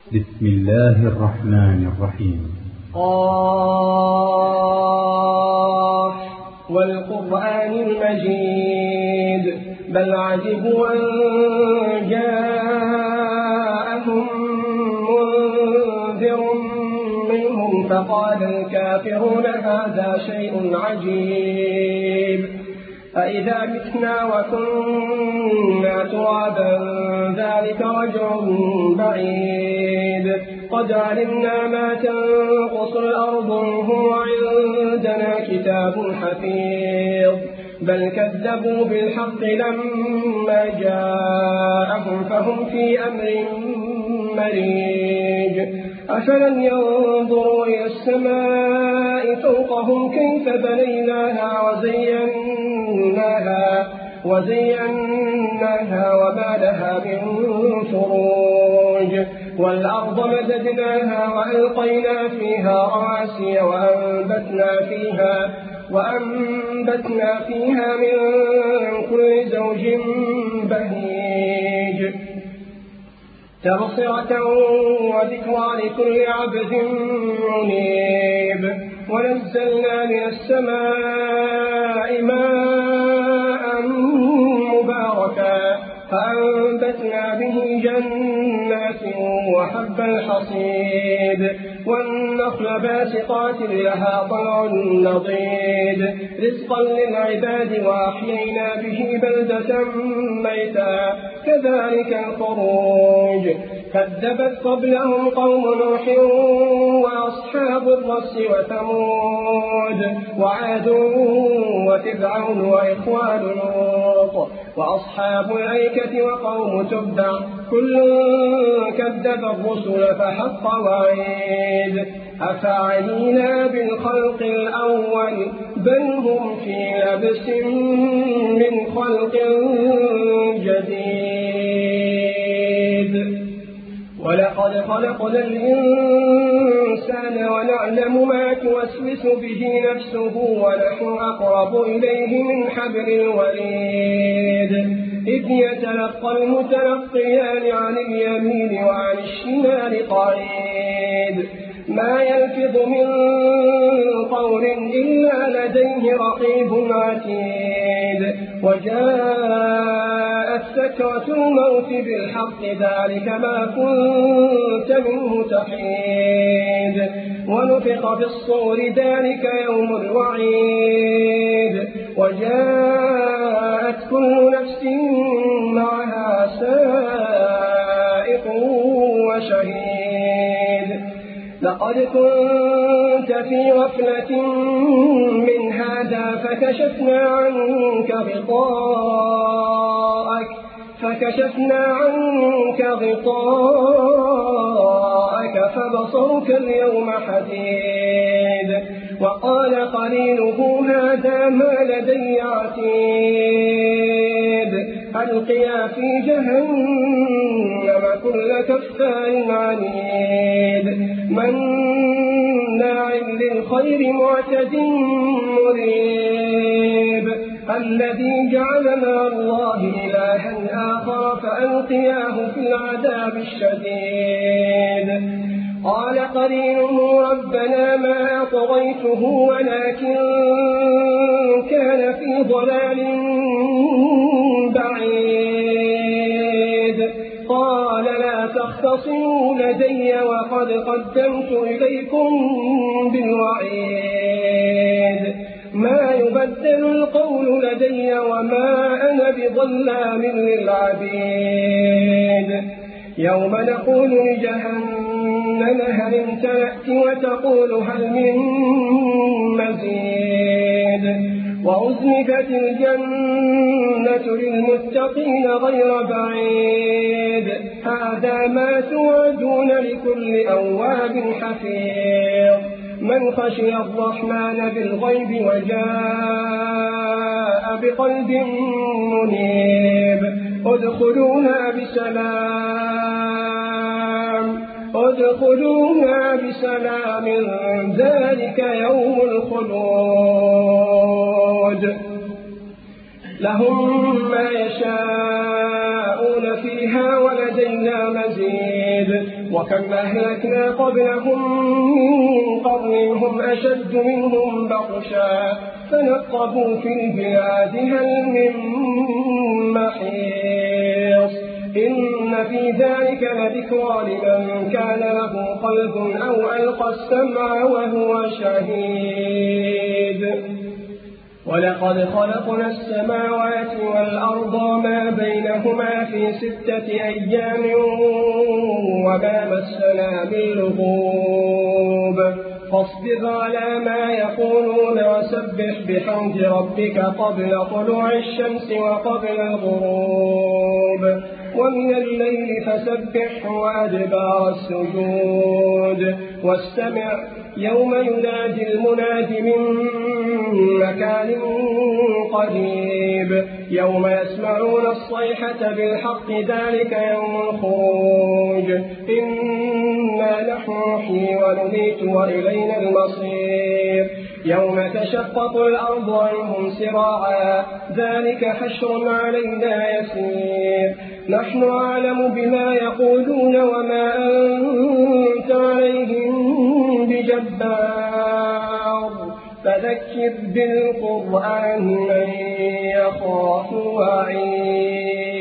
بسم الله الرحمن الرحيم. قاف والقرآن المجيد بل عجبوا أن جاءهم منذر منهم فقال الكافرون هذا شيء عجيب أإذا متنا وكنا ترابا ذلك رجع بعيد قد علمنا ما تنقص الأرض منهم وعندنا كتاب حفيظ بل كذبوا بالحق لما جاءهم فهم في أمر مريج أفلم ينظروا إلى السماء فوقهم كيف بنيناها وزيناها وما لها من فروج والأرض مددناها وألقينا فيها رواسي وأنبتنا فيها من كل زوج بهيج تبصرة وذكرى لكل عبد منيب ونزلنا من السماء ماء مباركا فأنبتنا به جنات وحب الحصيد والنخل باسقات لها طلع نضيد رزقا للعباد وأحيينا به بلدة ميتا كذلك الخروج كذبت قبلهم قوم نوح وأصحاب الرس وثمود وعاد وفرعون وإخوان لوط وأصحاب الأيكة وقوم تبع كل كذب الرسل فحق وعيد أفعلينا بالخلق الأول بل هم في لبس من خلق جديد ولقد خلقنا الإنسان ونعلم ما توسوس به نفسه ونحن أقرب إليه من حبل الوريد إذ يتلقى المتلقيان عن اليمين وعن الشمال قعيد ما يلفظ من قول إلا لديه رقيب عتيد وجاءت سكرة الموت بالحق ذلك ما كنت منه تحيد ونفخ في الصور ذلك يوم الوعيد وجاءت كل نفس معها سائق وشهيد لقد كنت في غفلة من هذا فكشفنا عنك غطاءك فبصرك اليوم حديد وقال قرينه هذا ما لدي عتيد ألقيا في جهنم كل كفار عنيد مناع للخير معتد مريب الذي جعل مع الله إلها آخر فألقياه في العذاب الشديد قال قرينه ربنا ما أطغيته ولكن كان في ضلال بعيد قال لا تختصموا لدي وقد قدمت إليكم بالوعيد ما يبدل القول لدي وما أنا بظلام للعبيد يوم نقول لجهنم هل امتلأت وتقول هل من مزيد وأزلفت الجنة للمتقين غير بعيد هذا ما توعدون لكل أواب حفيظ من خشي الرحمن بالغيب وجاء بقلب منيب ادخلوها بسلام ذلك يوم الخلود لهم ما يشاءون فيها ولدينا إلا مزيد وكم أهلكنا قبلهم من قرن هم أشد منهم بطشا فنقبوا في البلاد هل من محيص إن في ذلك لذكرى لمن كان له قلب أو ألقى السمع وهو شهيد ولقد خلقنا السماوات والأرض ما بينهما في 6 أيام وما مسنا من لغوب فاصبر على ما يقولون وسبح بحمد ربك قبل طلوع الشمس وقبل الغروب ومن الليل فسبح وأدبار السجود واستمع يوم ينادي المناد من مكان قريب يوم يسمعون الصيحة بالحق ذلك يوم الخروج إنا نحن نحيي ونميت وإلينا المصير يوم تشقق الأرض عنهم سراعا ذلك حشر علينا يسير نحن أعلم بما يقولون وما أنت عليهم بجبار فذكر بالقرآن من يخاف وعيد